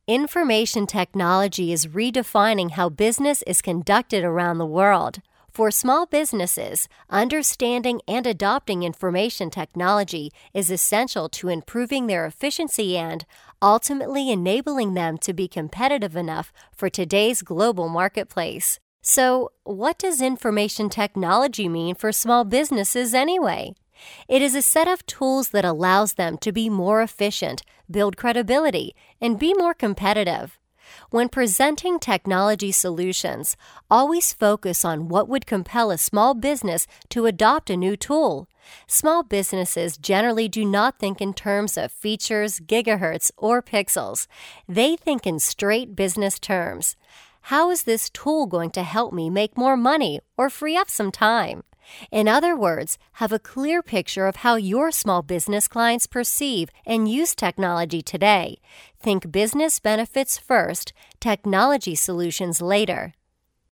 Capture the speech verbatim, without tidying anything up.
Information technology is redefining how business is conducted around the world. For small businesses, understanding and adopting information technology is essential to improving their efficiency and, ultimately, enabling them to be competitive enough for today's global marketplace. So, what does information technology mean for small businesses anyway? It is a set of tools that allows them to be more efficient, build credibility, and be more competitive. When presenting technology solutions, always focus on what would compel a small business to adopt a new tool. Small businesses generally do not think in terms of features, gigahertz, or pixels. They think in straight business terms. How is this tool going to help me make more money or free up some time? In other words, have a clear picture of how your small business clients perceive and use technology today. Think business benefits first, technology solutions later.